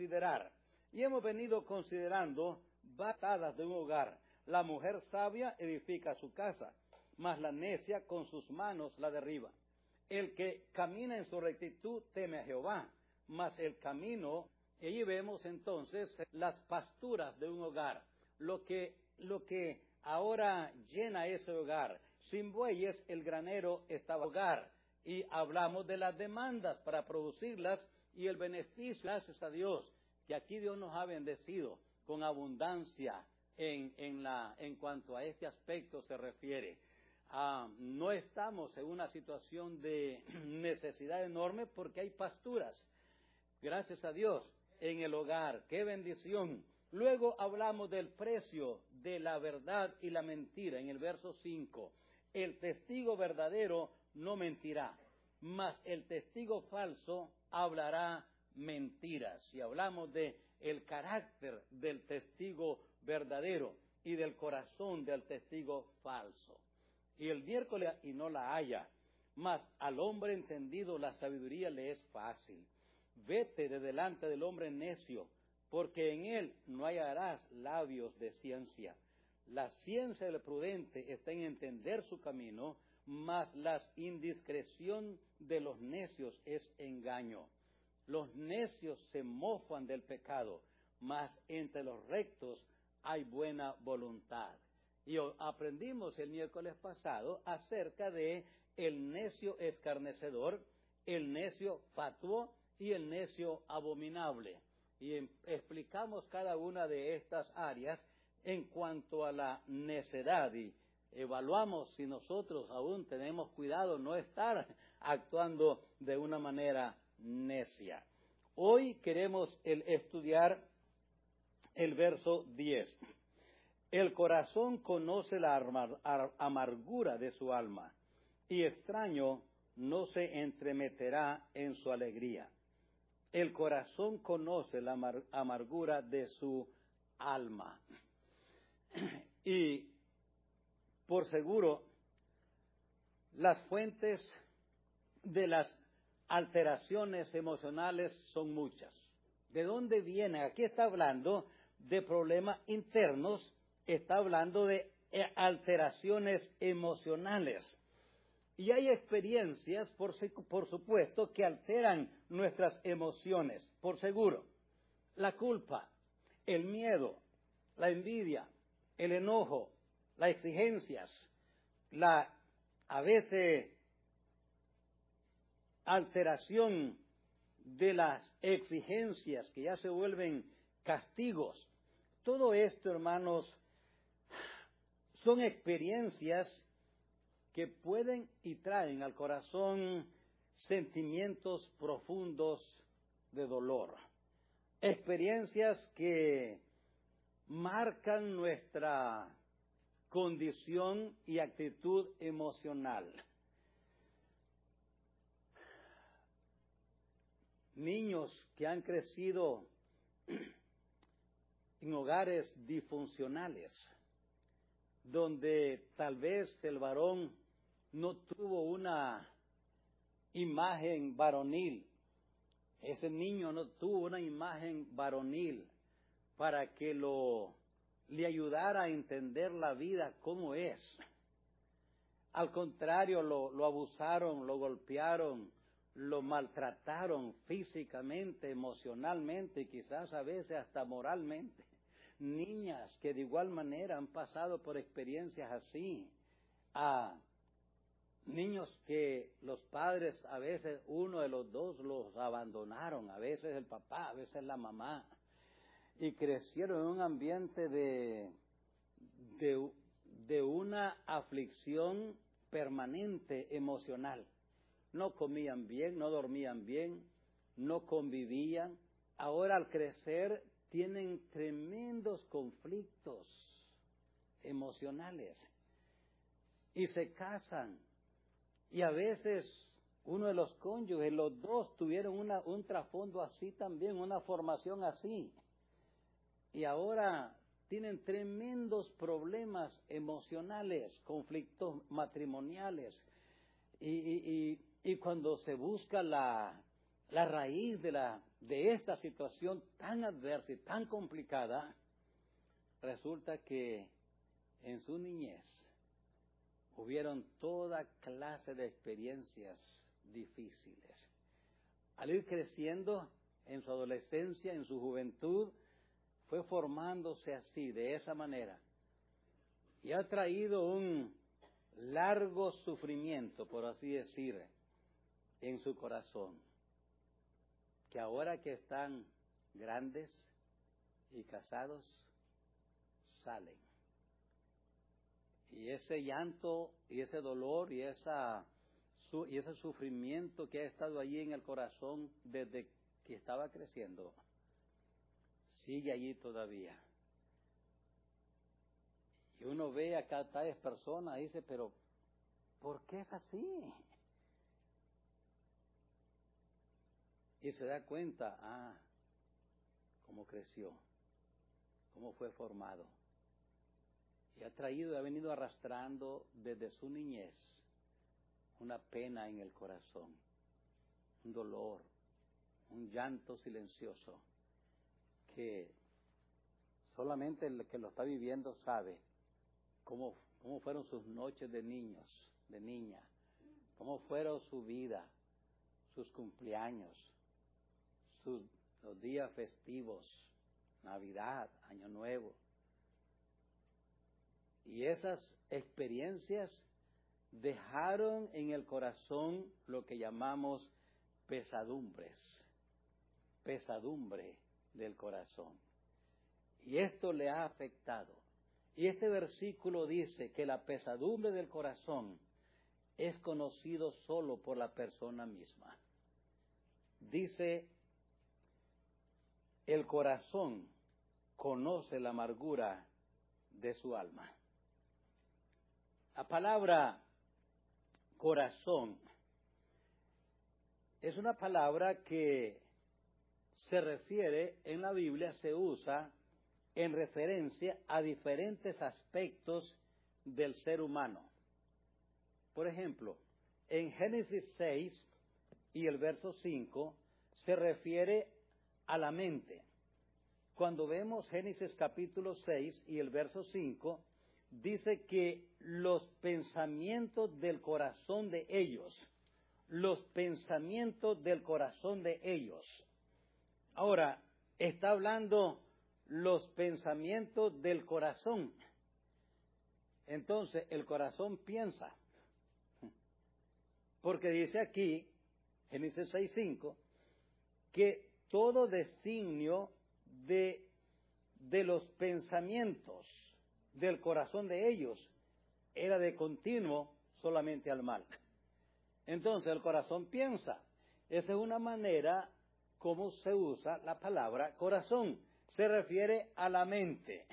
considerar. Y hemos venido considerando batadas de un hogar. La mujer sabia edifica su casa, mas la necia con sus manos la derriba. El que camina en su rectitud teme a Jehová, mas el camino, y allí vemos entonces las pasturas de un hogar, lo que ahora llena ese hogar. Sin bueyes el granero estaba hogar, y hablamos de las demandas para producirlas y el beneficio, gracias a Dios, que aquí Dios nos ha bendecido con abundancia en cuanto a este aspecto se refiere. No estamos en una situación de necesidad enorme porque hay pasturas, gracias a Dios, en el hogar. ¡Qué bendición! Luego hablamos del precio de la verdad y la mentira en el verso 5. El testigo verdadero no mentirá, mas el testigo falso hablará mentiras. Y hablamos de el carácter del testigo verdadero y del corazón del testigo falso. Y el miércoles, y no la haya, mas al hombre entendido la sabiduría le es fácil. Vete de delante del hombre necio, porque en él no hallarás labios de ciencia. La ciencia del prudente está en entender su camino, mas la indiscreción de los necios es engaño. Los necios se mofan del pecado, mas entre los rectos hay buena voluntad. Y aprendimos el miércoles pasado acerca de el necio escarnecedor, el necio fatuo y el necio abominable. Y explicamos cada una de estas áreas en cuanto a la necedad y evaluamos si nosotros aún tenemos cuidado no estar actuando de una manera necia. Hoy queremos estudiar el verso 10. El corazón conoce la amargura de su alma, y extraño no se entremeterá en su alegría. El corazón conoce la amargura de su alma. Y por seguro, las fuentes de las alteraciones emocionales son muchas. ¿De dónde vienen? Aquí está hablando de problemas internos, está hablando de alteraciones emocionales. Y hay experiencias, por supuesto, que alteran nuestras emociones, por seguro. La culpa, el miedo, la envidia, el enojo, las exigencias, a veces alteración de las exigencias que ya se vuelven castigos. Todo esto, hermanos, son experiencias que pueden y traen al corazón sentimientos profundos de dolor. Experiencias que marcan nuestra condición y actitud emocional. Niños que han crecido en hogares disfuncionales, donde tal vez el varón no tuvo una imagen varonil, ese niño no tuvo una imagen varonil para que le ayudara a entender la vida como es. Al contrario, lo abusaron, lo golpearon, lo maltrataron físicamente, emocionalmente y quizás a veces hasta moralmente. Niñas que de igual manera han pasado por experiencias así. Niños que los padres, a veces uno de los dos los abandonaron, a veces el papá, a veces la mamá, y crecieron en un ambiente de una aflicción permanente emocional. No comían bien, no dormían bien, no convivían. Ahora al crecer tienen tremendos conflictos emocionales y se casan. Y a veces uno de los cónyuges, los dos tuvieron un trasfondo así también, una formación así. Y ahora tienen tremendos problemas emocionales, conflictos matrimoniales. Y cuando se busca la raíz de de esta situación tan adversa y tan complicada, resulta que en su niñez hubieron toda clase de experiencias difíciles. Al ir creciendo en su adolescencia, en su juventud, fue formándose así, de esa manera. Y ha traído un largo sufrimiento, por así decir, en su corazón, que ahora que están grandes y casados, salen. Y ese llanto y ese dolor y ese sufrimiento que ha estado allí en el corazón desde que estaba creciendo, sigue allí todavía. Y uno ve acá tales personas y dice, pero ¿por qué es así? Y se da cuenta, cómo creció, cómo fue formado. Y ha venido arrastrando desde su niñez una pena en el corazón, un dolor, un llanto silencioso, que solamente el que lo está viviendo sabe cómo fueron sus noches de niños, de niña, cómo fueron su vida, sus cumpleaños, los días festivos, Navidad, Año Nuevo. Y esas experiencias dejaron en el corazón lo que llamamos pesadumbre del corazón. Y esto le ha afectado. Y este versículo dice que la pesadumbre del corazón es conocido solo por la persona misma. Dice, el corazón conoce la amargura de su alma. La palabra corazón es una palabra que se refiere en la Biblia, se usa en referencia a diferentes aspectos del ser humano. Por ejemplo, en Génesis 6 y el verso 5 se refiere a la mente. Cuando vemos Génesis capítulo 6 y el verso 5, dice que los pensamientos del corazón de ellos, Ahora, está hablando los pensamientos del corazón. Entonces, el corazón piensa. Porque dice aquí, Génesis 6:5, que todo designio de los pensamientos del corazón de ellos era de continuo solamente al mal. Entonces el corazón piensa. Esa es una manera como se usa la palabra corazón. Se refiere a la mente.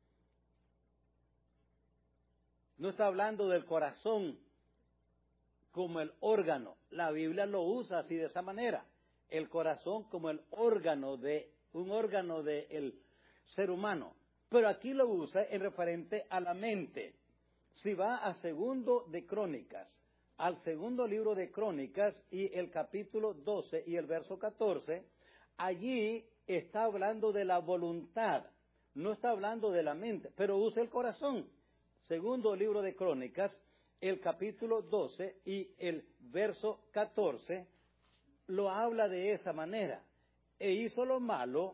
No está hablando del corazón como el órgano. La Biblia lo usa así de esa manera. El corazón como un órgano del ser humano. Pero aquí lo usa en referente a la mente. Si va a segundo de Crónicas, al segundo libro de Crónicas y el capítulo 12 y el verso 14, allí está hablando de la voluntad, no está hablando de la mente, pero usa el corazón. Segundo libro de Crónicas, el capítulo 12 y el verso 14, lo habla de esa manera. E hizo lo malo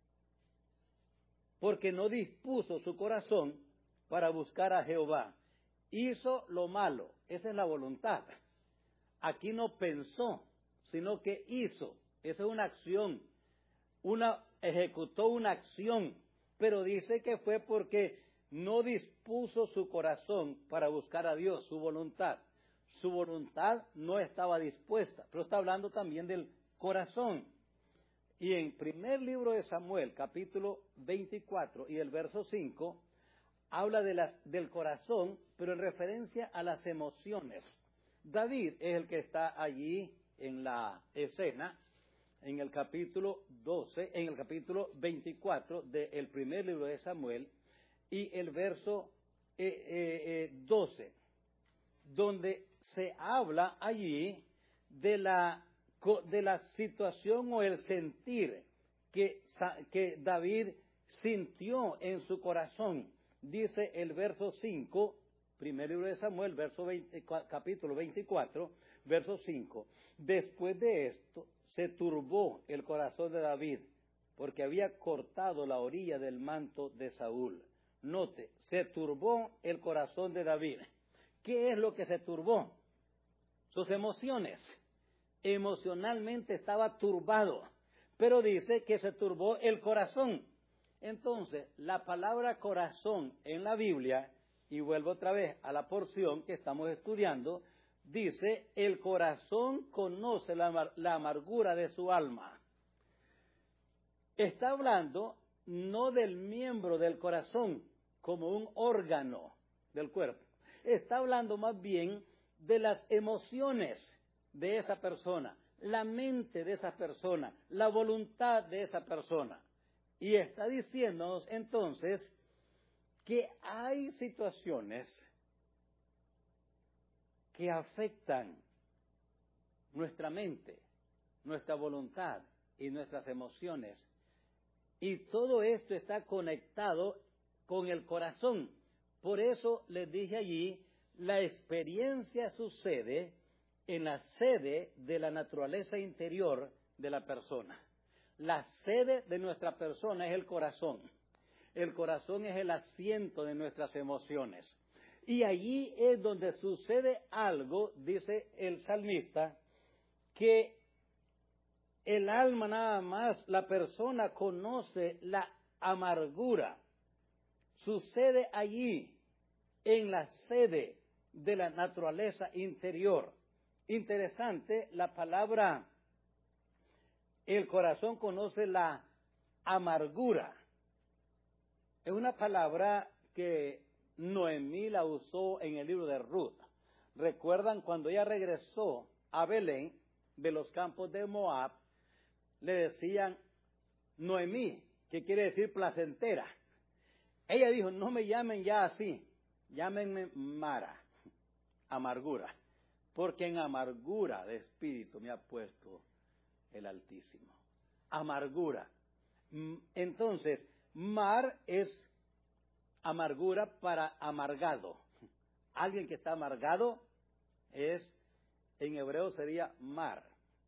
porque no dispuso su corazón para buscar a Jehová. Hizo lo malo, esa es la voluntad. Aquí no pensó, sino que hizo. Esa es una acción, ejecutó una acción, pero dice que fue porque no dispuso su corazón para buscar a Dios, su voluntad. Su voluntad no estaba dispuesta, pero está hablando también del corazón. Y en primer libro de Samuel, capítulo 24 y el verso 5, habla del corazón, pero en referencia a las emociones. David es el que está allí en la escena, en el capítulo 24 del primer libro de Samuel, y el verso 12, donde se habla allí de la de la situación o el sentir que David sintió en su corazón. Dice el verso 5, primer libro de Samuel, capítulo 24, verso 5. Después de esto se turbó el corazón de David, porque había cortado la orilla del manto de Saúl. Note, se turbó el corazón de David. ¿Qué es lo que se turbó? Sus emociones. Emocionalmente estaba turbado, pero dice que se turbó el corazón. Entonces, la palabra corazón en la Biblia, y vuelvo otra vez a la porción que estamos estudiando, dice, el corazón conoce la amargura de su alma. Está hablando no del miembro del corazón como un órgano del cuerpo. Está hablando más bien de las emociones de esa persona, la mente de esa persona, la voluntad de esa persona. Y está diciéndonos entonces que hay situaciones que afectan nuestra mente, nuestra voluntad y nuestras emociones. Y todo esto está conectado con el corazón. Por eso les dije allí, la experiencia sucede en la sede de la naturaleza interior de la persona. La sede de nuestra persona es el corazón. El corazón es el asiento de nuestras emociones. Y allí es donde sucede algo, dice el salmista, que el alma nada más, la persona conoce la amargura. Sucede allí, en la sede de la naturaleza interior. Interesante, la palabra, el corazón conoce la amargura. Es una palabra que Noemí la usó en el libro de Ruth. ¿Recuerdan cuando ella regresó a Belén de los campos de Moab? Le decían Noemí, que quiere decir placentera. Ella dijo, no me llamen ya así, llámenme Mara, amargura, porque en amargura de espíritu me ha puesto el Altísimo. Amargura. Entonces, mar es amargura para amargado. Alguien que está amargado es, en hebreo sería mar.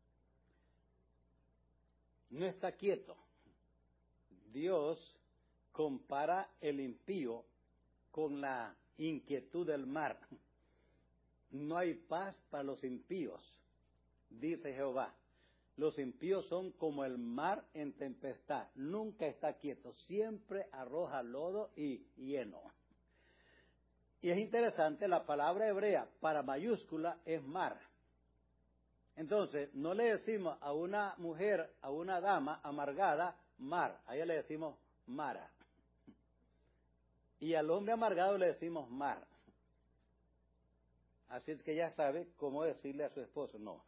No está quieto. Dios compara el impío con la inquietud del mar. No hay paz para los impíos, dice Jehová. Los impíos son como el mar en tempestad, nunca está quieto, siempre arroja lodo y lleno. Y es interesante, la palabra hebrea para mayúscula es mar. Entonces, no le decimos a una mujer, a una dama amargada, mar, a ella le decimos Mara. Y al hombre amargado le decimos mar. Así es que ya sabe cómo decirle a su esposo, no.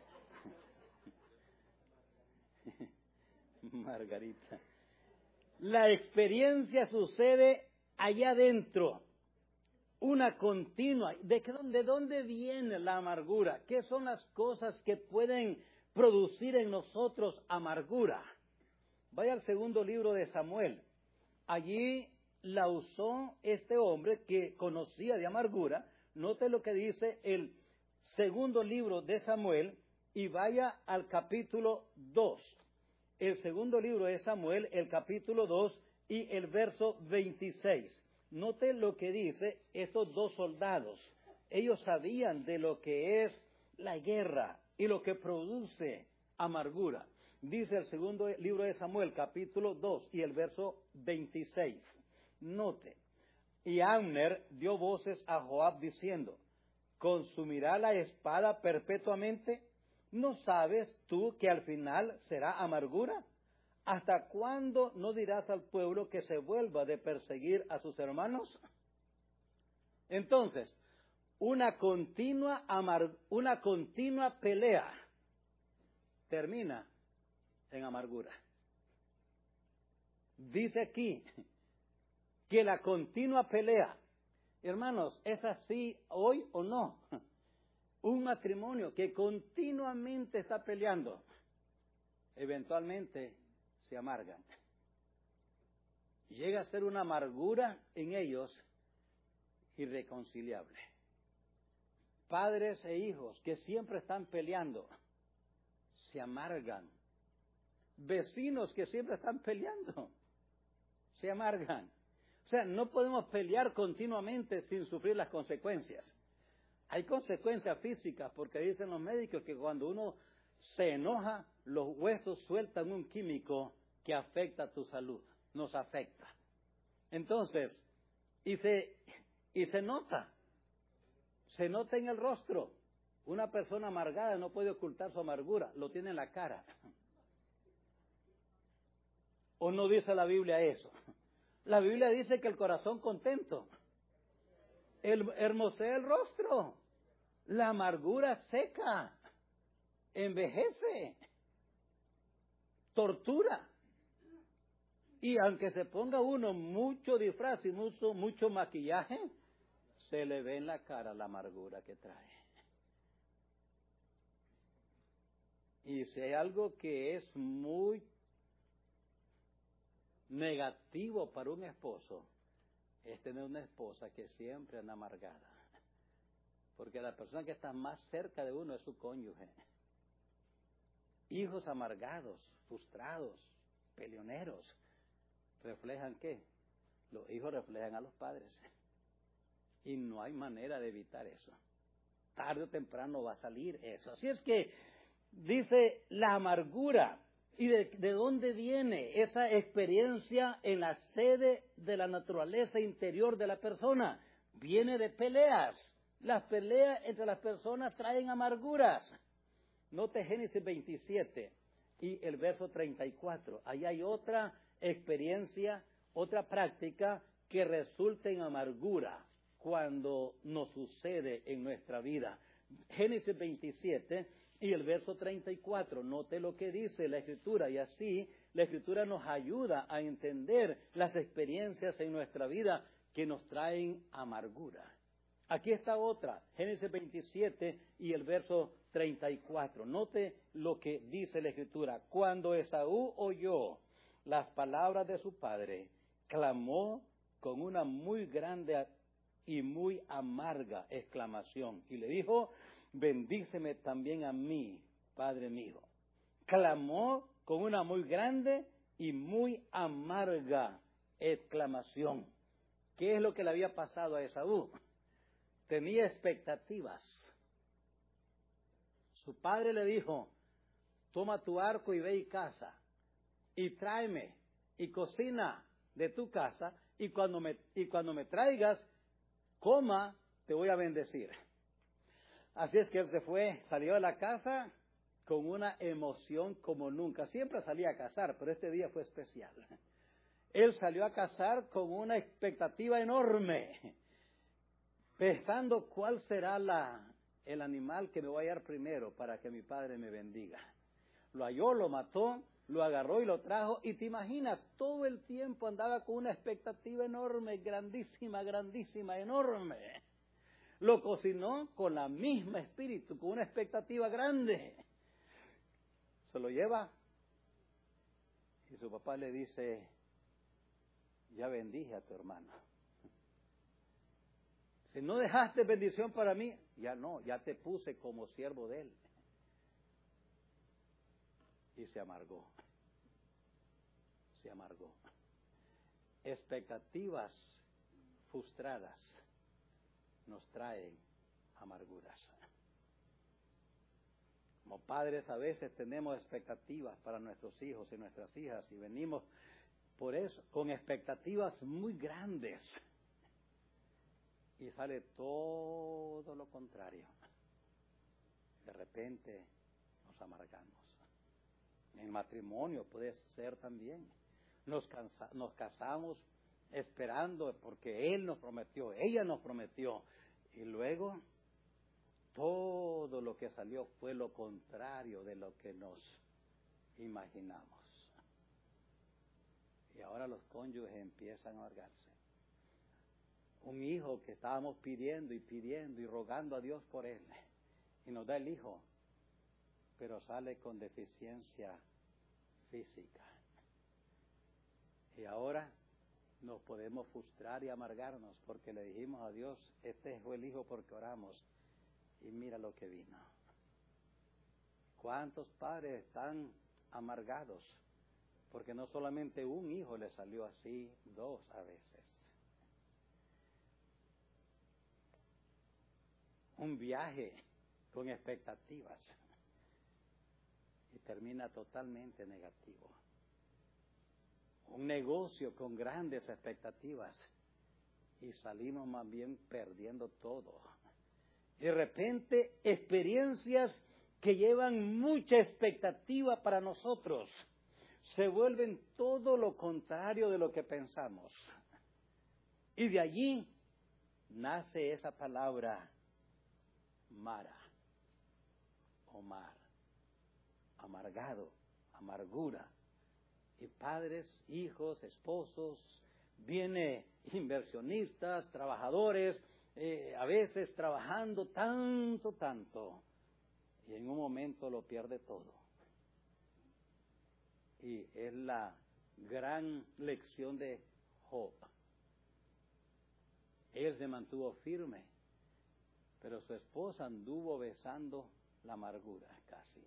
Margarita. La experiencia sucede allá adentro. Una continua. ¿De dónde viene la amargura? ¿Qué son las cosas que pueden producir en nosotros amargura? Vaya al segundo libro de Samuel. Allí la usó este hombre que conocía de amargura. Note lo que dice el segundo libro de Samuel y vaya al capítulo 2. El segundo libro de Samuel, el capítulo 2 y el verso 26. Note lo que dice estos dos soldados. Ellos sabían de lo que es la guerra y lo que produce amargura. Dice el segundo libro de Samuel, capítulo 2 y el verso 26. Note, y Abner dio voces a Joab diciendo, ¿consumirá la espada perpetuamente? ¿No sabes tú que al final será amargura? ¿Hasta cuándo no dirás al pueblo que se vuelva de perseguir a sus hermanos? Entonces, una continua pelea termina en amargura. Dice aquí que la continua pelea, hermanos, ¿es así hoy o no? Un matrimonio que continuamente está peleando, eventualmente se amargan. Llega a ser una amargura en ellos irreconciliable. Padres e hijos que siempre están peleando, se amargan. Vecinos que siempre están peleando, se amargan. O sea, no podemos pelear continuamente sin sufrir las consecuencias. Hay consecuencias físicas porque dicen los médicos que cuando uno se enoja, los huesos sueltan un químico que afecta a tu salud, nos afecta. Entonces, y se nota en el rostro. Una persona amargada no puede ocultar su amargura, lo tiene en la cara. ¿O no dice la Biblia eso? La Biblia dice que el corazón contento hermosea el rostro. La amargura seca, envejece, tortura. Y aunque se ponga uno mucho disfraz y mucho maquillaje, se le ve en la cara la amargura que trae. Y si hay algo que es muy negativo para un esposo, es tener una esposa que siempre anda amargada. Porque la persona que está más cerca de uno es su cónyuge. Hijos amargados, frustrados, peleoneros, ¿reflejan qué? Los hijos reflejan a los padres. Y no hay manera de evitar eso. Tarde o temprano va a salir eso. Así es que dice la amargura. ¿Y de dónde viene esa experiencia en la sede de la naturaleza interior de la persona? Viene de peleas. Las peleas entre las personas traen amarguras. Note Génesis 27 y el verso 34. Ahí hay otra experiencia, otra práctica que resulta en amargura cuando nos sucede en nuestra vida. Génesis 27 y el verso 34. Note lo que dice la Escritura, y así la Escritura nos ayuda a entender las experiencias en nuestra vida que nos traen amargura. Aquí está otra, Génesis 27 y el verso 34. Note lo que dice la Escritura. Cuando Esaú oyó las palabras de su padre, clamó con una muy grande y muy amarga exclamación. Y le dijo, bendíceme también a mí, Padre mío. Clamó con una muy grande y muy amarga exclamación. ¿Qué es lo que le había pasado a Esaú? Tenía expectativas. Su padre le dijo, toma tu arco y ve y caza, y tráeme, y cocina de tu casa, y cuando me traigas, coma, te voy a bendecir. Así es que él se fue, salió de la casa con una emoción como nunca. Siempre salía a cazar, pero este día fue especial. Él salió a cazar con una expectativa enorme, pensando cuál será el animal que me va a hallar primero para que mi padre me bendiga. Lo halló, lo mató, lo agarró y lo trajo. Y te imaginas, todo el tiempo andaba con una expectativa enorme, grandísima, grandísima, enorme. Lo cocinó con la misma espíritu, con una expectativa grande. Se lo lleva y su papá le dice, ya bendije a tu hermano. Si no dejaste bendición para mí, ya no, ya te puse como siervo de él. Y se amargó. Se amargó. Expectativas frustradas nos traen amarguras. Como padres a veces tenemos expectativas para nuestros hijos y nuestras hijas y venimos por eso con expectativas muy grandes. Y sale todo lo contrario. De repente nos amargamos. En matrimonio puede ser también. Nos casamos esperando porque él nos prometió, ella nos prometió. Y luego todo lo que salió fue lo contrario de lo que nos imaginamos. Y ahora los cónyuges empiezan a amargarse. Un hijo que estábamos pidiendo y rogando a Dios por él. y nos da el hijo, pero sale con deficiencia física. Y ahora nos podemos frustrar y amargarnos porque le dijimos a Dios, este fue el hijo porque oramos, y mira lo que vino. ¿Cuántos padres están amargados? Porque no solamente un hijo le salió así, dos a veces. Un viaje con expectativas y termina totalmente negativo. Un negocio con grandes expectativas y salimos más bien perdiendo todo. De repente, experiencias que llevan mucha expectativa para nosotros se vuelven todo lo contrario de lo que pensamos. Y de allí nace esa palabra Mara o mar, amargado, amargura. Y padres, hijos, esposos, viene inversionistas, trabajadores, a veces trabajando tanto, y en un momento lo pierde todo. Y es la gran lección de Job. Él se mantuvo firme, pero su esposa anduvo besando la amargura casi.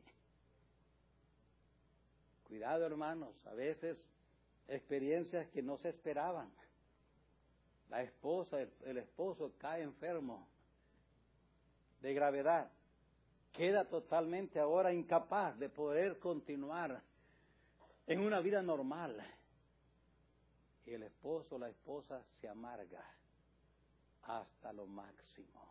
Cuidado, hermanos, a veces experiencias que no se esperaban. La esposa, el esposo cae enfermo de gravedad, queda totalmente ahora incapaz de poder continuar en una vida normal. Y el esposo, la esposa se amarga hasta lo máximo.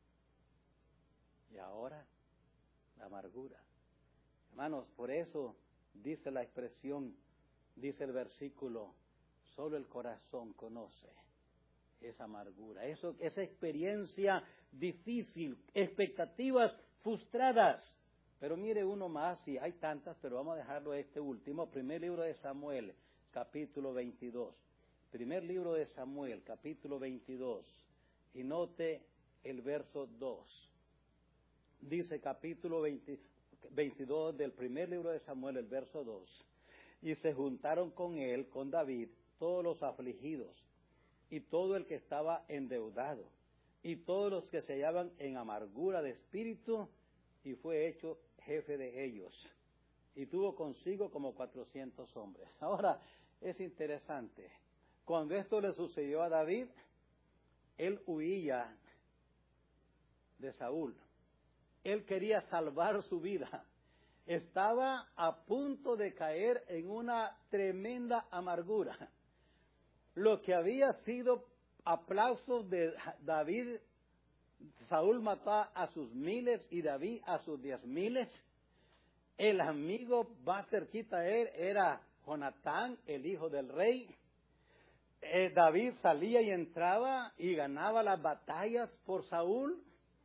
Y ahora la amargura. Hermanos, por eso dice la expresión, dice el versículo, solo el corazón conoce esa amargura, esa experiencia difícil, expectativas frustradas. Pero mire uno más, y hay tantas, pero vamos a dejarlo este último. Primer libro de Samuel, capítulo 22. Primer libro de Samuel, capítulo 22. Y note el verso 2. Dice capítulo 22 del primer libro de Samuel, el verso 2. Y se juntaron con él, con David, todos los afligidos, y todo el que estaba endeudado, y todos los que se hallaban en amargura de espíritu, y fue hecho jefe de ellos. Y tuvo consigo como 400 hombres. Ahora, es interesante. Cuando esto le sucedió a David, él huía de Saúl. Él quería salvar su vida. Estaba a punto de caer en una tremenda amargura. Lo que había sido aplausos de David, Saúl mató a sus 1000 y David a sus 10,000. El amigo más cerquita a él era Jonatán, el hijo del rey. David salía y entraba y ganaba las batallas por Saúl.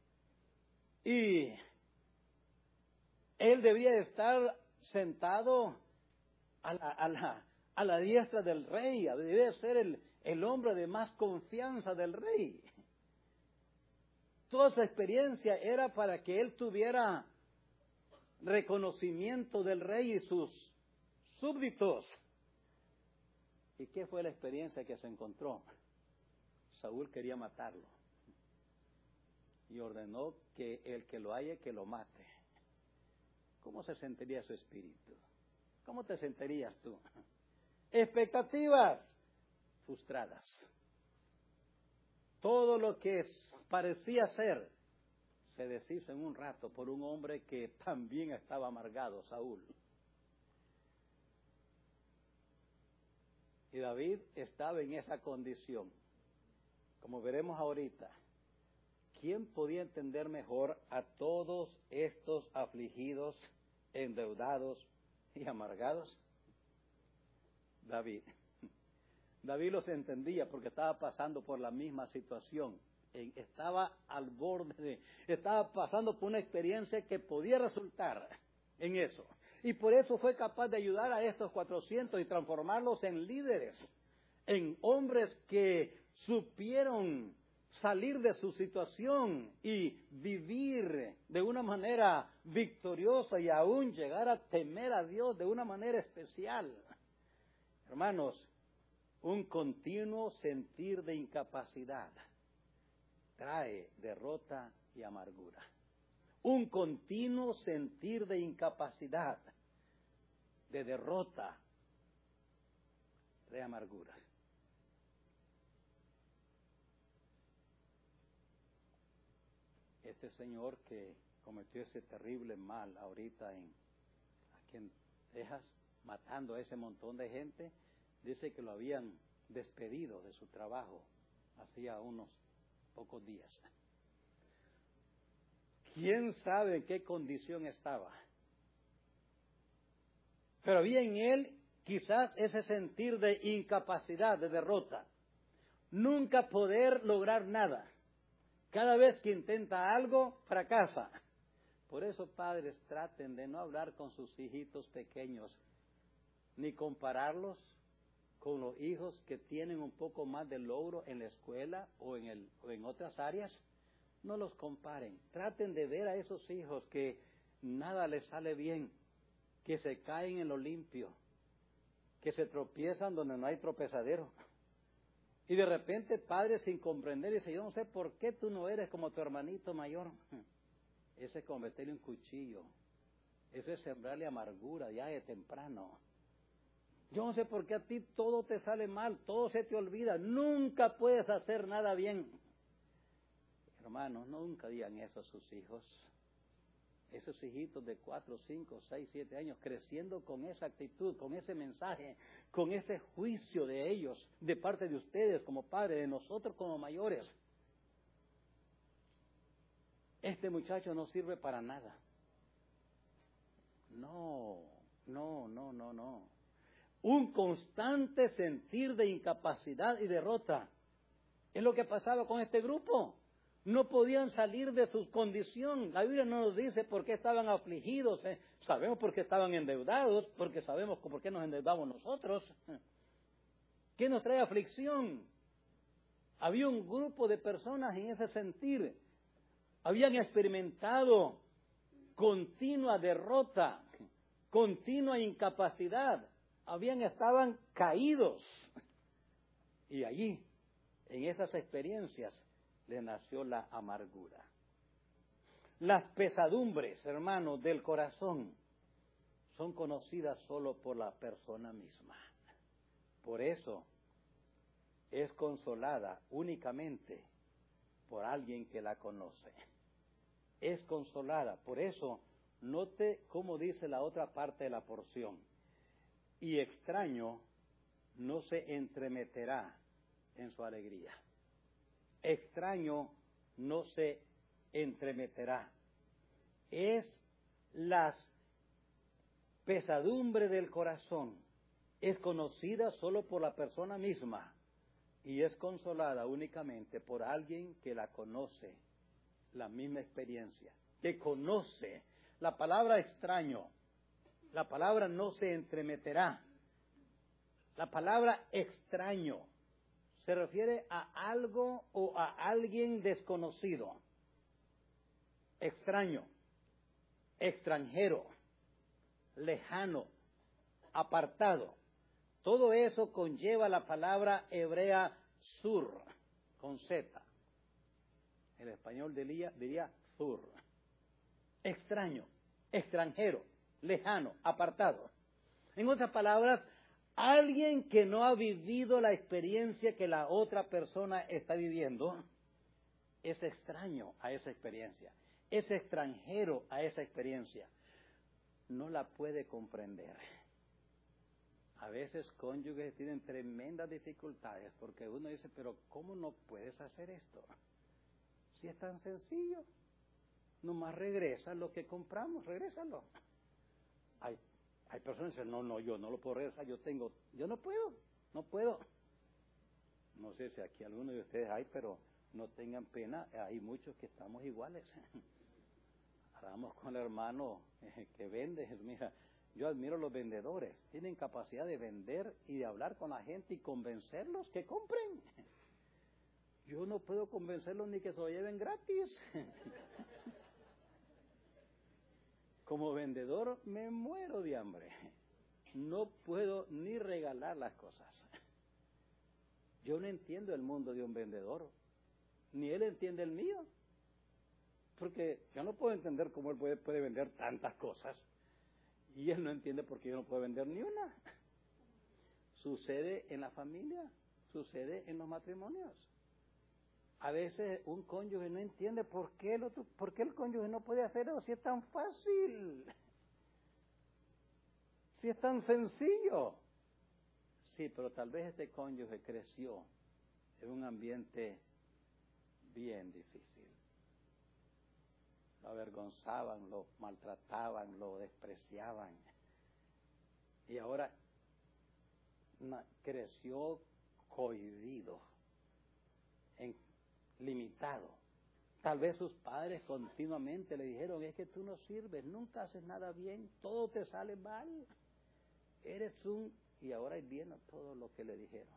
Y él debía estar sentado a la diestra del rey, debía ser el hombre de más confianza del rey. Toda su experiencia era para que él tuviera reconocimiento del rey y sus súbditos. ¿Y qué fue la experiencia que se encontró? Saúl quería matarlo y ordenó que el que lo halle, que lo mate. ¿Cómo se sentiría su espíritu? ¿Cómo te sentirías tú? Expectativas frustradas. Todo lo que parecía ser se deshizo en un rato por un hombre que también estaba amargado, Saúl. Y David estaba en esa condición. Como veremos ahorita, ¿quién podía entender mejor a todos estos afligidos, endeudados y amargados? David. David los entendía porque estaba pasando por la misma situación. Estaba al borde, estaba pasando por una experiencia que podía resultar en eso. Y por eso fue capaz de ayudar a estos 400 y transformarlos en líderes, en hombres que supieron salir de su situación y vivir de una manera victoriosa y aún llegar a temer a Dios de una manera especial. Hermanos, un continuo sentir de incapacidad trae derrota y amargura. Un continuo sentir de incapacidad, de derrota, trae amargura. Este señor que cometió ese terrible mal ahorita aquí en Texas, matando a ese montón de gente, dice que lo habían despedido de su trabajo hacía unos pocos días. ¿Quién sabe en qué condición estaba? Pero había en él quizás ese sentir de incapacidad, de derrota. Nunca poder lograr nada. Cada vez que intenta algo, fracasa. Por eso, padres, traten de no hablar con sus hijitos pequeños, ni compararlos con los hijos que tienen un poco más de logro en la escuela o en otras áreas. No los comparen. Traten de ver a esos hijos que nada les sale bien, que se caen en lo limpio, que se tropiezan donde no hay tropezadero. Y de repente, padre, sin comprender, dice, yo no sé por qué tú no eres como tu hermanito mayor. Ese es como meterle un cuchillo. Eso es sembrarle amargura ya de temprano. Yo no sé por qué a ti todo te sale mal, todo se te olvida, nunca puedes hacer nada bien. Hermanos, nunca digan eso a sus hijos. Esos hijitos de 4, 5, 6, 7 años creciendo con esa actitud, con ese mensaje, con ese juicio de ellos, de parte de ustedes como padres, de nosotros como mayores. Este muchacho no sirve para nada. No. Un constante sentir de incapacidad y derrota. Es lo que pasaba con este grupo. No podían salir de su condición. La Biblia no nos dice por qué estaban afligidos. Sabemos por qué estaban endeudados, porque sabemos por qué nos endeudamos nosotros. ¿Qué nos trae aflicción? Había un grupo de personas en ese sentir. Habían experimentado continua derrota, continua incapacidad. Estaban caídos. Y allí, en esas experiencias, le nació la amargura. Las pesadumbres, hermanos, del corazón son conocidas solo por la persona misma. Por eso es consolada únicamente por alguien que la conoce. Es consolada. Por eso, note cómo dice la otra parte de la porción. Y extraño no se entremeterá en su alegría. Extraño no se entremeterá. Es las pesadumbres del corazón. Es conocida solo por la persona misma y es consolada únicamente por alguien que la conoce, la misma experiencia, que conoce. La palabra extraño, la palabra no se entremeterá. La palabra extraño se refiere a algo o a alguien desconocido. Extraño, extranjero, lejano, apartado. Todo eso conlleva la palabra hebrea sur, con Z. El español diría sur. Extraño, extranjero, lejano, apartado. En otras palabras, alguien que no ha vivido la experiencia que la otra persona está viviendo es extraño a esa experiencia, es extranjero a esa experiencia. No la puede comprender. A veces cónyuges tienen tremendas dificultades porque uno dice, pero ¿cómo no puedes hacer esto? Si es tan sencillo, nomás regresa lo que compramos, regrésalo. Hay personas que dicen, no, yo no lo puedo regresar, yo no puedo. No sé si aquí alguno de ustedes hay, pero no tengan pena, hay muchos que estamos iguales. Hablamos con el hermano que vende, mira, yo admiro a los vendedores, tienen capacidad de vender y de hablar con la gente y convencerlos que compren. yo no puedo convencerlos ni que se lo lleven gratis. Como vendedor me muero de hambre. No puedo ni regalar las cosas. Yo no entiendo el mundo de un vendedor, ni él entiende el mío. Porque yo no puedo entender cómo él puede vender tantas cosas. Y él no entiende por qué yo no puedo vender ni una. Sucede en la familia, sucede en los matrimonios. A veces un cónyuge no entiende por qué el cónyuge no puede hacer eso si es tan fácil, si es tan sencillo. Sí, pero tal vez este cónyuge creció en un ambiente bien difícil. Lo avergonzaban, lo maltrataban, lo despreciaban. Y ahora creció cohibido, limitado. Tal vez sus padres continuamente le dijeron, es que tú no sirves, nunca haces nada bien, todo te sale mal. Y ahora viene todo lo que le dijeron.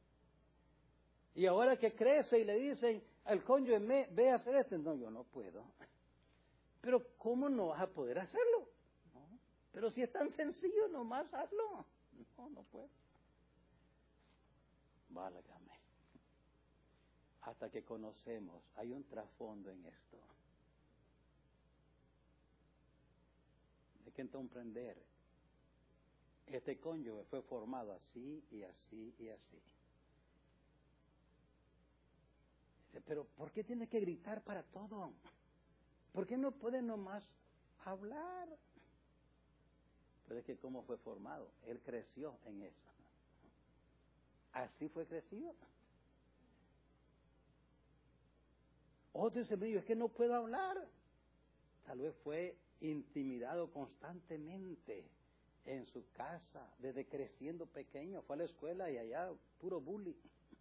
Y ahora que crece y le dicen al cónyuge, ve a hacer esto. No, yo no puedo. Pero ¿cómo no vas a poder hacerlo? No. Pero si es tan sencillo, nomás hazlo. No puedo. Válgame. Hasta que conocemos, hay un trasfondo en esto. Hay que comprender. Este cónyuge fue formado así y así y así. Dice, pero ¿por qué tiene que gritar para todo? ¿Por qué no puede nomás hablar? Pero es que ¿cómo fue formado? Él creció en eso. Así fue crecido. Otro dice, es que no puedo hablar. Tal vez fue intimidado constantemente en su casa, desde creciendo pequeño. Fue a la escuela y allá puro bullying.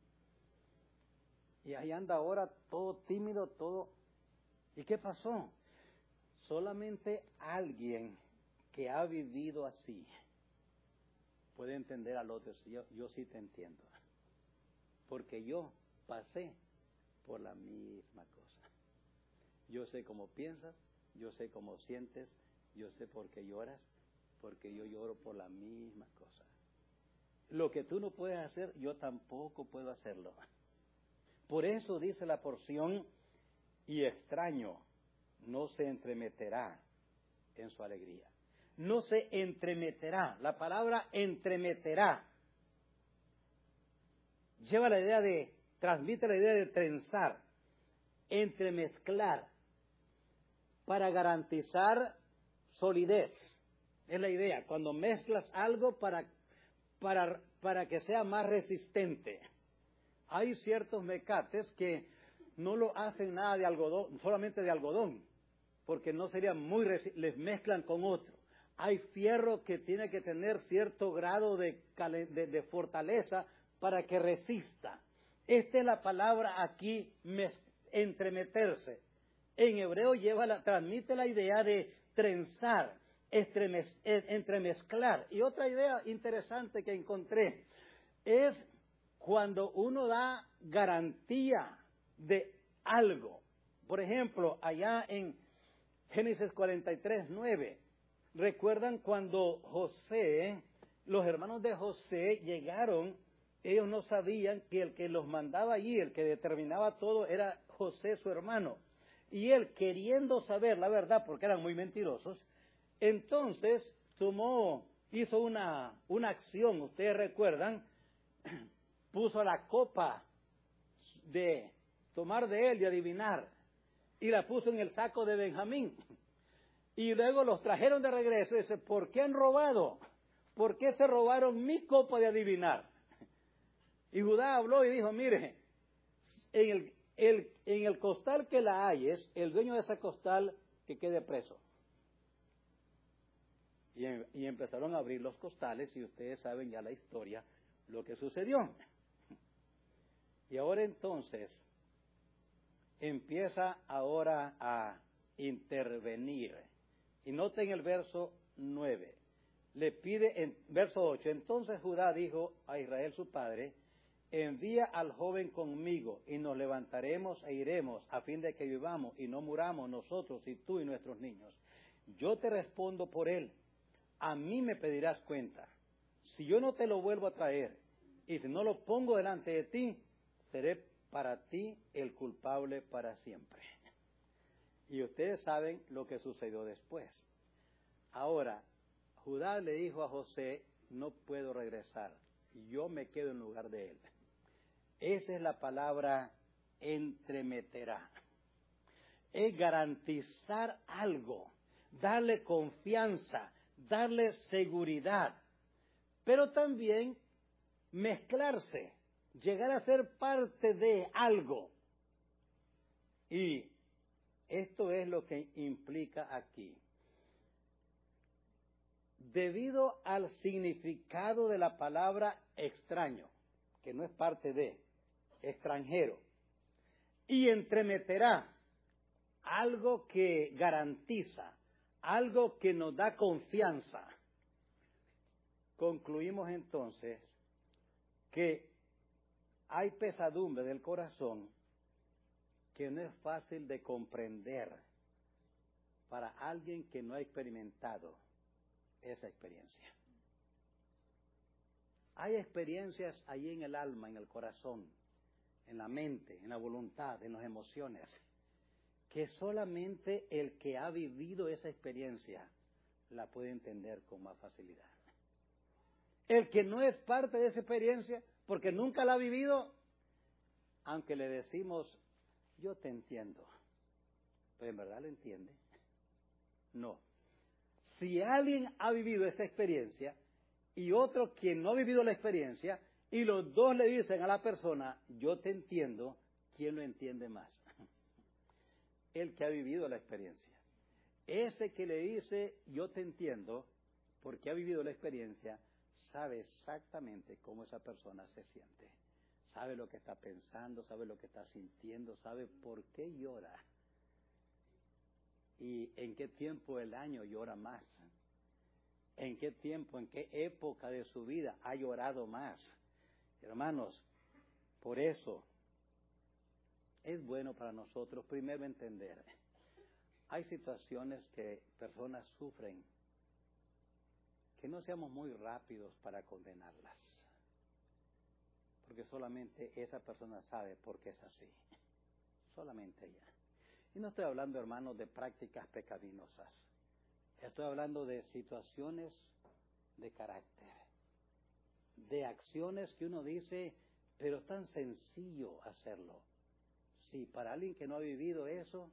Y ahí anda ahora todo tímido, todo. ¿Y qué pasó? Solamente alguien que ha vivido así puede entender al otro. Yo sí te entiendo. Porque yo pasé por la misma cosa. Yo sé cómo piensas, yo sé cómo sientes, yo sé por qué lloras, porque yo lloro por la misma cosa. Lo que tú no puedes hacer, yo tampoco puedo hacerlo. Por eso dice la porción, y extraño no se entremeterá en su alegría. No se entremeterá. La palabra entremeterá transmite la idea de trenzar, entremezclar, para garantizar solidez. Es la idea, cuando mezclas algo para que sea más resistente. Hay ciertos mecates que no lo hacen nada de algodón, solamente de algodón, porque no sería les mezclan con otro. Hay fierro que tiene que tener cierto grado de fortaleza para que resista. Esta es la palabra aquí, entremeterse. En hebreo transmite la idea de trenzar, entremezclar. Y otra idea interesante que encontré es cuando uno da garantía de algo. Por ejemplo, allá en Génesis 43:9, ¿recuerdan cuando los hermanos de José llegaron? Ellos no sabían que el que los mandaba allí, el que determinaba todo, era José, su hermano. Y él, queriendo saber la verdad, porque eran muy mentirosos, entonces hizo una acción, ustedes recuerdan, puso la copa de tomar de él y adivinar, y la puso en el saco de Benjamín. Y luego los trajeron de regreso y dice, ¿por qué han robado? ¿Por qué se robaron mi copa de adivinar? Y Judá habló y dijo, mire, en el costal que la hayes, el dueño de ese costal que quede preso. Y empezaron a abrir los costales y ustedes saben ya la historia, lo que sucedió. Y ahora entonces empieza ahora a intervenir. Y noten el verso 9. Le pide en verso 8, entonces Judá dijo a Israel su padre, envía al joven conmigo y nos levantaremos e iremos a fin de que vivamos y no muramos nosotros y tú y nuestros niños. Yo te respondo por él. A mí me pedirás cuenta. Si yo no te lo vuelvo a traer y si no lo pongo delante de ti, seré para ti el culpable para siempre. Y ustedes saben lo que sucedió después. Ahora, Judá le dijo a José, no puedo regresar, yo me quedo en lugar de él. Esa es la palabra entremeterá. Es garantizar algo, darle confianza, darle seguridad, pero también mezclarse, llegar a ser parte de algo. Y esto es lo que implica aquí. Debido al significado de la palabra extraño, que no es parte de, extranjero, y entremeterá, algo que garantiza, algo que nos da confianza. Concluimos entonces que hay pesadumbre del corazón que no es fácil de comprender para alguien que no ha experimentado esa experiencia. Hay experiencias allí en el alma, en el corazón, en la mente, en la voluntad, en las emociones, que solamente el que ha vivido esa experiencia la puede entender con más facilidad. El que no es parte de esa experiencia, porque nunca la ha vivido, aunque le decimos, yo te entiendo, pero en verdad lo entiende. No. Si alguien ha vivido esa experiencia y otro quien no ha vivido la experiencia, y los dos le dicen a la persona, yo te entiendo, ¿quién lo entiende más? El que ha vivido la experiencia. Ese que le dice, yo te entiendo, porque ha vivido la experiencia, sabe exactamente cómo esa persona se siente. Sabe lo que está pensando, sabe lo que está sintiendo, sabe por qué llora. Y en qué tiempo del año llora más. En qué tiempo, en qué época de su vida ha llorado más. Hermanos, por eso es bueno para nosotros primero entender. Hay situaciones que personas sufren que no seamos muy rápidos para condenarlas. Porque solamente esa persona sabe por qué es así. Solamente ella. Y no estoy hablando, hermanos, de prácticas pecaminosas. Estoy hablando de situaciones de carácter. De acciones que uno dice, pero es tan sencillo hacerlo. Sí, para alguien que no ha vivido eso,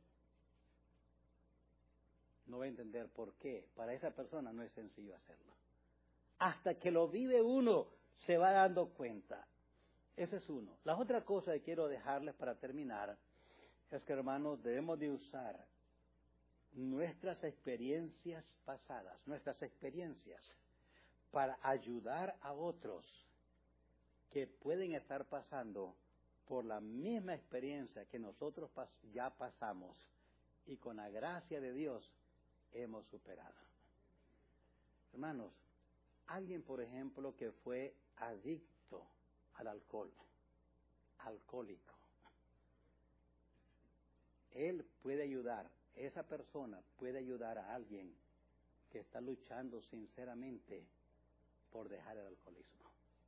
no va a entender por qué. Para esa persona no es sencillo hacerlo. Hasta que lo vive uno, se va dando cuenta. Ese es uno. La otra cosa que quiero dejarles para terminar es que, hermanos, debemos de usar nuestras experiencias pasadas, nuestras experiencias, para ayudar a otros que pueden estar pasando por la misma experiencia que nosotros ya pasamos y con la gracia de Dios hemos superado. Hermanos, alguien, por ejemplo, que fue adicto al alcohol, alcohólico, él puede ayudar, esa persona puede ayudar a alguien que está luchando sinceramente por dejar el alcoholismo.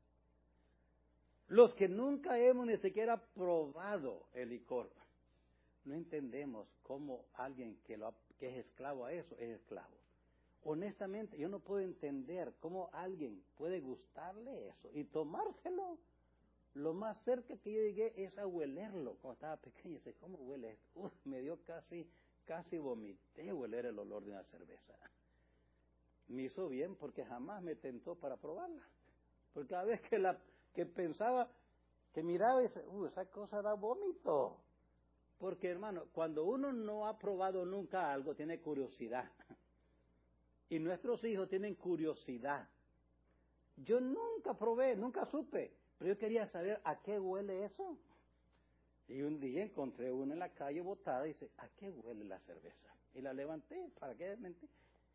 Los que nunca hemos ni siquiera probado el licor, no entendemos cómo alguien que es esclavo a eso es esclavo. Honestamente, yo no puedo entender cómo alguien puede gustarle eso y tomárselo. Lo más cerca que yo llegué es a huelerlo. Cuando estaba pequeño, dice, ¿cómo huele esto? Me dio casi vomité hueler el olor de una cerveza. Me hizo bien porque jamás me tentó para probarla. Porque cada vez que pensaba, que miraba y dice, esa cosa da vómito. Porque, hermano, cuando uno no ha probado nunca algo, tiene curiosidad. Y nuestros hijos tienen curiosidad. Yo nunca probé, nunca supe, pero yo quería saber a qué huele eso. Y un día encontré una en la calle botada y dice, ¿a qué huele la cerveza? Y la levanté, ¿para qué mentir?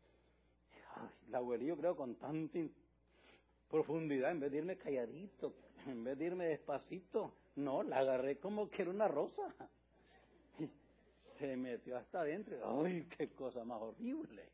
Ay, la huelí yo creo con tanta profundidad, en vez de irme calladito, En vez de irme despacito, no, la agarré como que era una rosa. Y se metió hasta adentro. ¡Ay, qué cosa más horrible!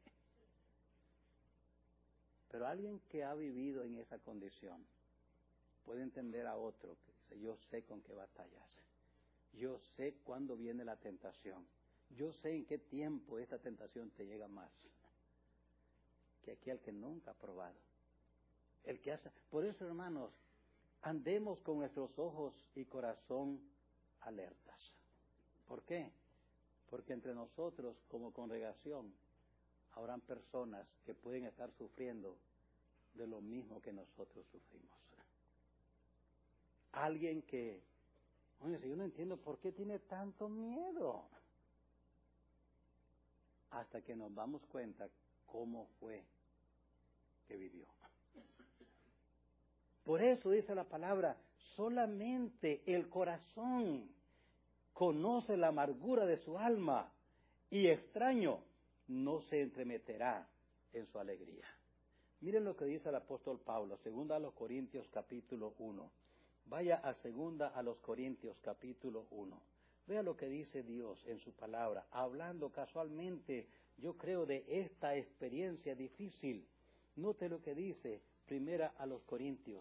Pero alguien que ha vivido en esa condición puede entender a otro que dice, yo sé con qué batallas. Yo sé cuándo viene la tentación. Yo sé en qué tiempo esta tentación te llega más que aquel que nunca ha probado. El que hace. Por eso, hermanos, andemos con nuestros ojos y corazón alertas. ¿Por qué? Porque entre nosotros, como congregación, habrán personas que pueden estar sufriendo de lo mismo que nosotros sufrimos. Alguien que, oye, si yo no entiendo por qué tiene tanto miedo. Hasta que nos damos cuenta cómo fue que vivió. Por eso dice la palabra, solamente el corazón conoce la amargura de su alma y extraño no se entremeterá en su alegría. Miren lo que dice el apóstol Pablo, 2 Corintios capítulo 1. Vaya a 2 Corintios capítulo 1. Vea lo que dice Dios en su palabra, hablando casualmente, yo creo, de esta experiencia difícil. Note lo que dice Segunda a los Corintios,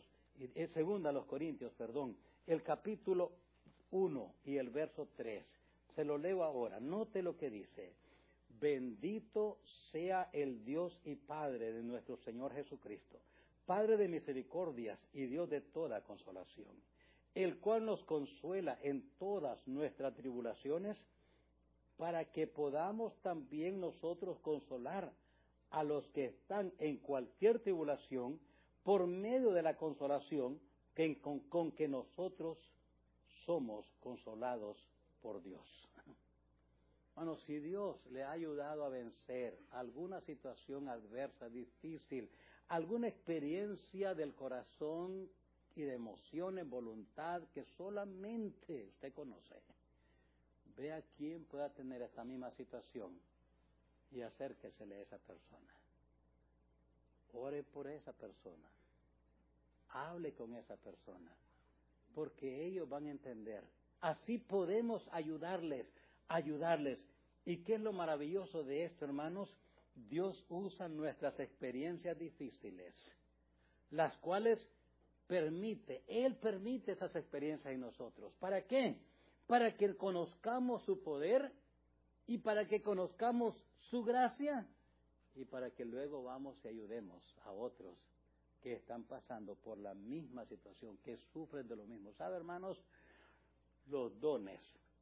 el capítulo 1 y el verso 3. Se lo leo ahora. Note lo que dice. Bendito sea el Dios y Padre de nuestro Señor Jesucristo, Padre de misericordias y Dios de toda consolación, el cual nos consuela en todas nuestras tribulaciones, para que podamos también nosotros consolar a los que están en cualquier tribulación, por medio de la consolación con que nosotros somos consolados por Dios. Bueno, si Dios le ha ayudado a vencer alguna situación adversa, difícil, alguna experiencia del corazón y de emociones, voluntad que solamente usted conoce, vea quién pueda tener esta misma situación y acérquesele a esa persona. Ore por esa persona. Hable con esa persona. Porque ellos van a entender. Así podemos ayudarles. ¿Y qué es lo maravilloso de esto, hermanos? Dios usa nuestras experiencias difíciles, las cuales Él permite esas experiencias en nosotros. ¿Para qué? Para que conozcamos su poder y para que conozcamos su gracia y para que luego vamos y ayudemos a otros que están pasando por la misma situación, que sufren de lo mismo. ¿Sabe, hermanos? Los dones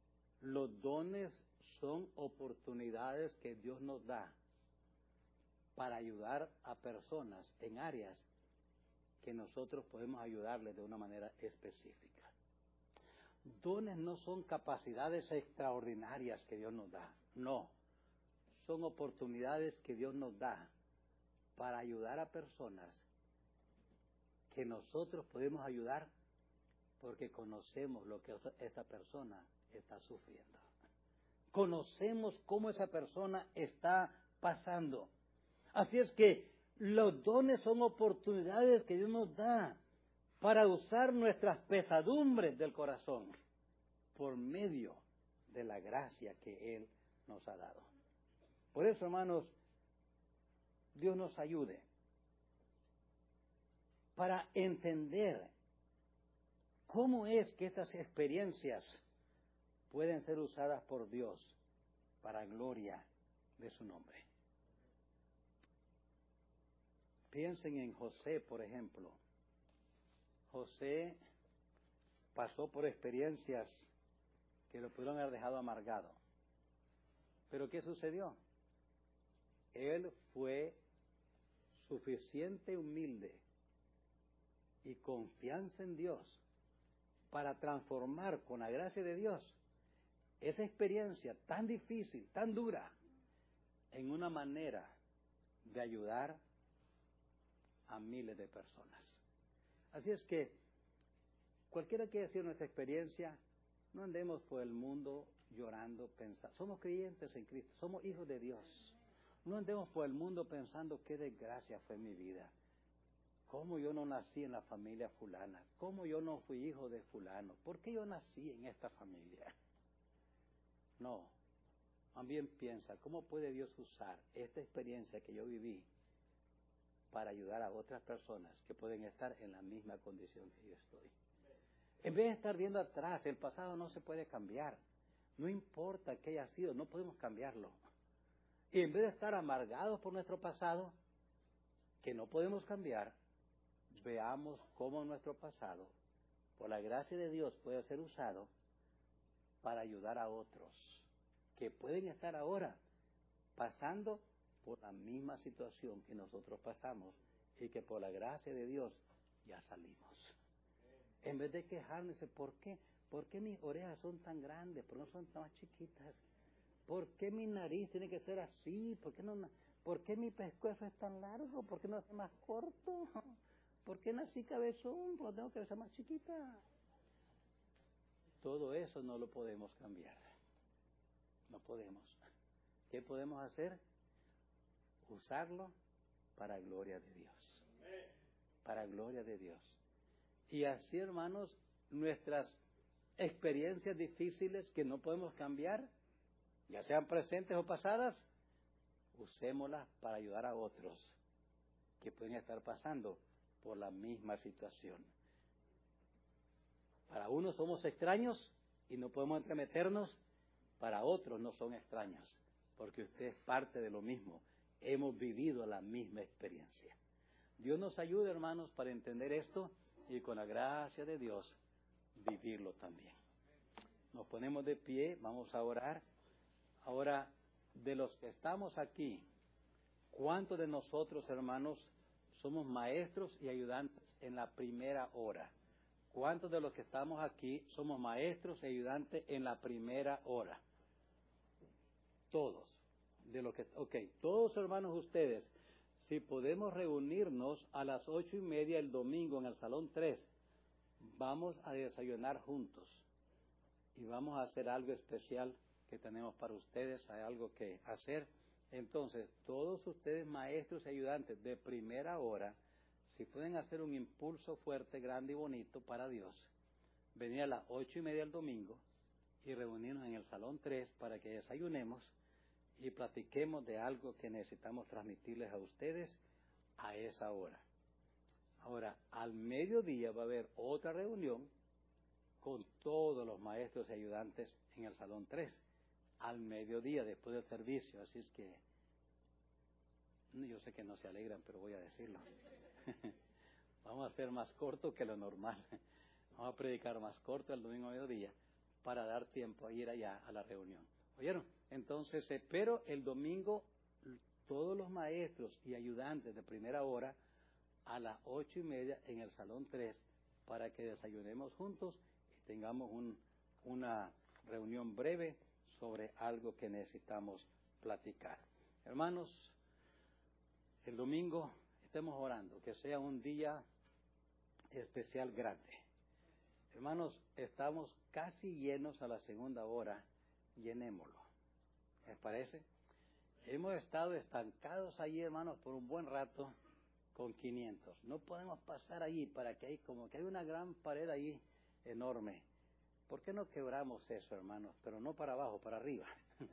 son oportunidades que Dios nos da para ayudar a personas en áreas que nosotros podemos ayudarles de una manera específica. Dones no son capacidades extraordinarias que Dios nos da, no. Son oportunidades que Dios nos da para ayudar a personas que nosotros podemos ayudar porque conocemos lo que esta persona está sufriendo. Conocemos cómo esa persona está pasando. Así es que los dones son oportunidades que Dios nos da para usar nuestras pesadumbres del corazón por medio de la gracia que Él nos ha dado. Por eso, hermanos, Dios nos ayude para entender cómo es que estas experiencias pueden ser usadas por Dios para gloria de su nombre. Piensen en José, por ejemplo. José pasó por experiencias que lo pudieron haber dejado amargado. ¿Pero qué sucedió? Él fue suficiente humilde y confianza en Dios para transformar con la gracia de Dios esa experiencia tan difícil, tan dura, en una manera de ayudar a miles de personas. Así es que, cualquiera que haya sido nuestra experiencia, no andemos por el mundo llorando, pensando. Somos creyentes en Cristo, somos hijos de Dios. No andemos por el mundo pensando qué desgracia fue mi vida. ¿cómo yo no nací en la familia fulana? ¿Cómo yo no fui hijo de fulano? ¿Por qué yo nací en esta familia? No, también piensa, ¿cómo puede Dios usar esta experiencia que yo viví para ayudar a otras personas que pueden estar en la misma condición que yo estoy? En vez de estar viendo atrás, el pasado no se puede cambiar. No importa qué haya sido, no podemos cambiarlo. Y en vez de estar amargados por nuestro pasado, que no podemos cambiar, veamos cómo nuestro pasado, por la gracia de Dios, puede ser usado para ayudar a otros que pueden estar ahora pasando por la misma situación que nosotros pasamos y que por la gracia de Dios ya salimos. En vez de quejarnos, ¿por qué? ¿Por qué mis orejas son tan grandes? ¿Por qué no son tan más chiquitas? ¿Por qué mi nariz tiene que ser así? ¿Por qué mi pescuezo es tan largo? ¿Por qué no es más corto? ¿Por qué nací cabezón? ¿Por qué tengo cabeza más chiquita? Todo eso no lo podemos cambiar. No podemos. ¿Qué podemos hacer? Usarlo para gloria de Dios. Para gloria de Dios. Y así, hermanos, nuestras experiencias difíciles que no podemos cambiar, ya sean presentes o pasadas, usémoslas para ayudar a otros que pueden estar pasando por la misma situación. Para unos somos extraños y no podemos entremeternos, para otros no son extraños, porque usted es parte de lo mismo. Hemos vivido la misma experiencia. Dios nos ayude, hermanos, para entender esto y con la gracia de Dios vivirlo también. Nos ponemos de pie, vamos a orar. Ahora, de los que estamos aquí, ¿cuántos de nosotros, hermanos, somos maestros y ayudantes en la primera hora? ¿Cuántos de los que estamos aquí somos maestros y ayudantes en la primera hora? Todos. Todos, hermanos, ustedes, si podemos reunirnos a las 8:30 el domingo en el Salón 3, vamos a desayunar juntos y vamos a hacer algo especial que tenemos para ustedes, hay algo que hacer. Entonces, todos ustedes, maestros y ayudantes de primera hora, si pueden hacer un impulso fuerte, grande y bonito para Dios, venir a las 8:30 el domingo y reunirnos en el Salón 3 para que desayunemos y platiquemos de algo que necesitamos transmitirles a ustedes a esa hora. Ahora, al mediodía va a haber otra reunión con todos los maestros y ayudantes en el Salón 3, al mediodía después del servicio. Así es que, yo sé que no se alegran, pero voy a decirlo. Vamos a hacer más corto que lo normal. Vamos a predicar más corto el domingo a mediodía para dar tiempo a ir allá a la reunión. ¿Oyeron? Entonces, pero el domingo todos los maestros y ayudantes de primera hora a las 8:30 en el Salón 3 para que desayunemos juntos y tengamos una reunión breve sobre algo que necesitamos platicar. Hermanos, el domingo estemos orando, que sea un día especial grande. Hermanos, estamos casi llenos a la segunda hora, llenémoslo. ¿Les parece? Hemos estado estancados allí, hermanos, por un buen rato con 500. No podemos pasar allí para que hay como que hay una gran pared allí enorme. ¿Por qué no quebramos eso, hermanos? Pero no para abajo, para arriba.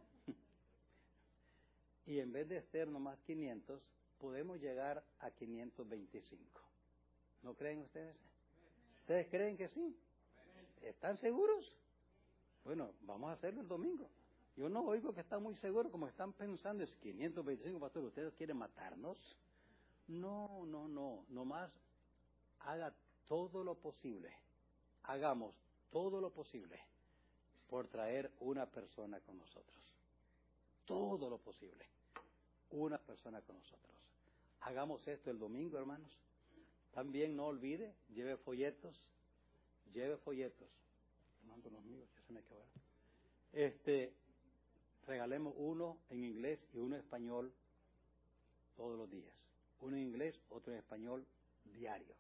Y en vez de ser nomás 500, podemos llegar a 525. ¿No creen ustedes? ¿Ustedes creen que sí? ¿Están seguros? Bueno, vamos a hacerlo el domingo. Yo no oigo que están muy seguros, como están pensando, es 525, pastor, ¿ustedes quieren matarnos? No, nomás haga todo lo posible, hagamos todo lo posible por traer una persona con nosotros. Todo lo posible, una persona con nosotros. Hagamos esto el domingo, hermanos. También no olvide, lleve folletos. Mando los míos, ya se me acabaron. Regalemos uno en inglés y uno en español todos los días. Uno en inglés, otro en español, diario.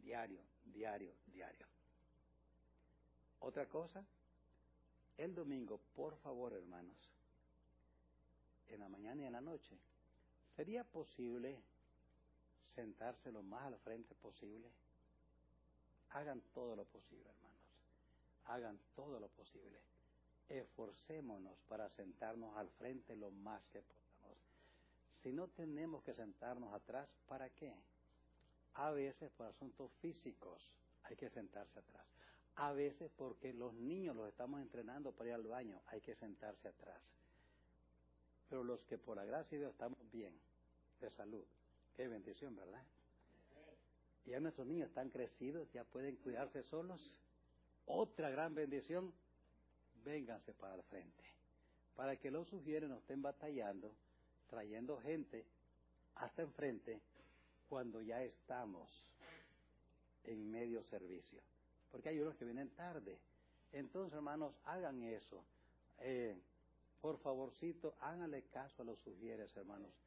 Otra cosa, el domingo, por favor, hermanos, en la mañana y en la noche, ¿sería posible sentarse lo más al frente posible. Hagan todo lo posible, hermanos. Hagan todo lo posible. Esforcémonos para sentarnos al frente lo más que podamos. Si no tenemos que sentarnos atrás, ¿para qué? A veces por asuntos físicos hay que sentarse atrás. A veces porque los niños los estamos entrenando para ir al baño, hay que sentarse atrás. Pero los que por la gracia de Dios estamos bien, de salud, qué bendición, ¿verdad? Y ya nuestros niños están crecidos, ya pueden cuidarse solos. Otra gran bendición, vénganse para el frente. Para que los sugieres no estén batallando, trayendo gente hasta enfrente cuando ya estamos en medio servicio. Porque hay unos que vienen tarde. Entonces, hermanos, hagan eso. Por favorcito, háganle caso a los sugieres, hermanos.